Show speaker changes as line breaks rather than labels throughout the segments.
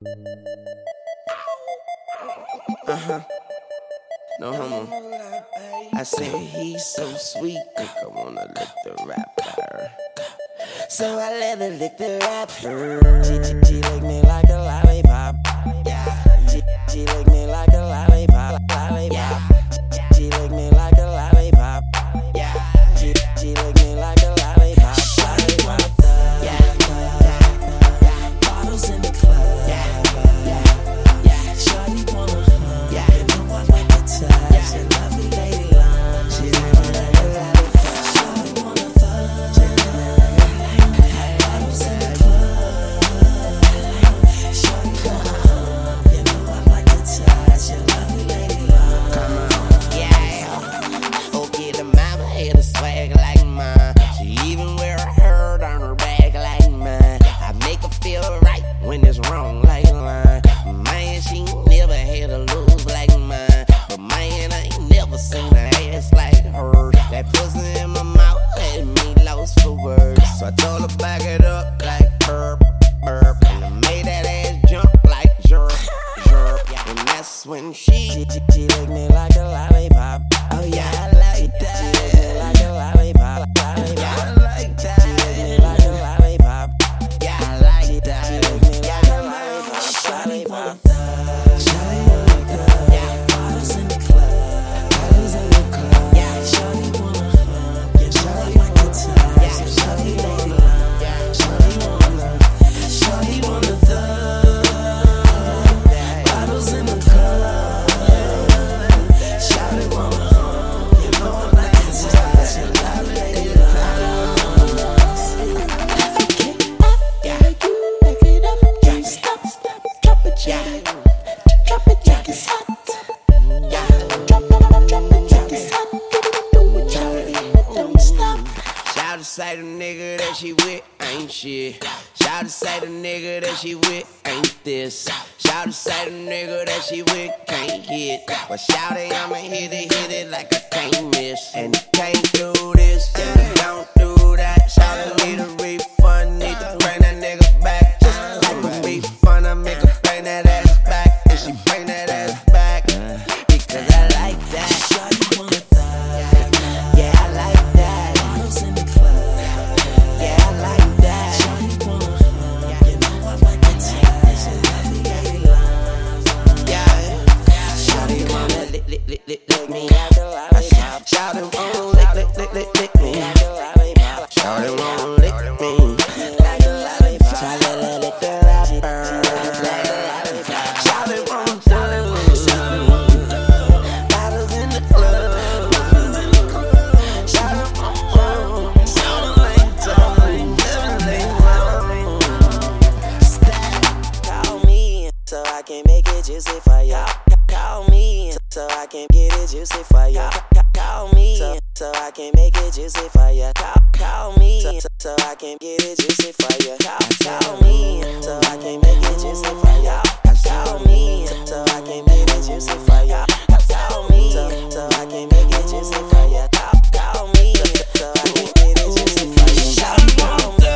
No homo. I said he's so sweet, think I wanna lick the rapper. So I let her lick the rapper. She lick me like a lollipop. She lick me like a lollipop. She lick me like a lollipop. She lick me like a lollipop. Bottles in the club. Shawty wanna hug. You know I like to touch. A lovely lady line. She lick me like a lollipop. Shawty wanna fuck. Bottles in the club. Shawty wanna hug. You know I like to touch. A lovely lady line. Come on, yeah. Okay, the mama had a swag like mine. She even wear a herd on her back like mine. I make her feel right when it's wrong like line. Man, she never had a lose like mine. But man, I ain't never seen an ass like hers. That pussy in my mouth had me lost for words. So I told her back it up like burp, burp. And I made that ass jump like jerk, jerk. And that's when she licked me like a lollipop. Oh yeah, I like that. She licked me like a lollipop. Yeah, I like that. She licked me like a lollipop. Yeah, I like that. She licked me like a lollipop. Shawty wanna thug. Shawty wanna thug. Yeah, bottles in the club. Bottles in the club. Yeah, shawty wanna hug. Yeah, shawty like to touch. Yeah, shawty lady line. Yeah, shawty wanna. Shawty wanna thug. Bottles in the club. Shawty wanna hug. You know I like to touch. Yeah, shawty lady line. Okay, yeah, you back it up. Can't stop. Drop it, yeah. Drop it, drop it, hot. Yeah, drop it, drop it, hot. Do it, drop it, don't stop. Shout say the nigga that she with ain't shit. Shout say the nigga that she with ain't this. Shout say the nigga that she with can't hit. But shout it, I'ma hit it like I can't miss. And you can't do this, and you don't do that. Shout it, need a refund, need to bring that nigga back. Just like a refund, I make her bring that ass back. And she bring that ass back, because I like that. Shawty wanna thug. Yeah, I like that. Bottles in the club. Yeah, I like that. Shawty wanna hug. You know I like to touch. A lovely lady line. Yeah, shawty wanna lick me like a lollipop. Shawty wanna lick me like a lollipop. Shawty wanna lick me like a lollipop. Shawty lick the rapper like a lollipop. Shawty wanna bottles in the club. Shawty wanna call me so I can make it juicy for ya. Call me so I can get it juicy for ya. Call me so I can make it juicy for ya. Call me so I can get it juicy for ya. Call me so I can make it juicy for ya. Call me so I can make it juicy for ya. Call me so I can make it juicy for ya. Call me so I can get it juicy for ya. Shawty wanna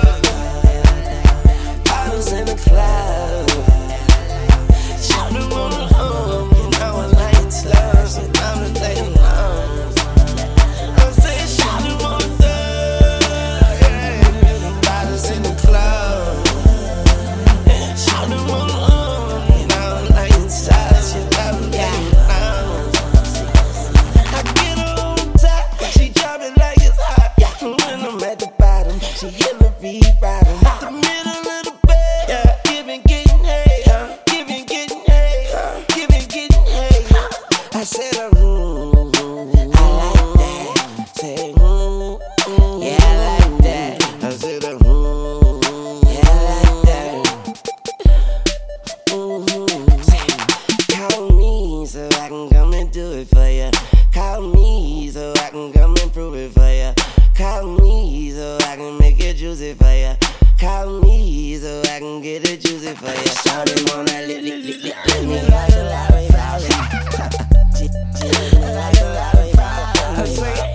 bottles in the club. Shawty wanna hug. You know I like it slow, so I'm the lady long. I'm saying shawty wanna thug. Bottles in the club. Shawty wanna hug. You know I like it slow, so I'm the lady long. I get her on top, she drop it like it's hot. When I'm at the bottom, she hit the V-bottom. The middle of the bed, yeah. Giving, getting head, giving, getting head, giving, getting head. I said, I like that. Say, yeah, I like that. I said, yeah, I like that. Call me so I can come and do it for ya. Call me so I can come and prove it for ya. Call me so I can make it juicy for ya. Call me so I can get it juicy for ya. Shawty wanna lick me like a lollipop. She lick me like a lollipop. I say,